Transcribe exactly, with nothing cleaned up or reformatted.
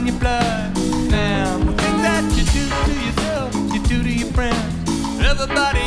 in your blood. Now, the things that you do to yourself, you do to your friends. Everybody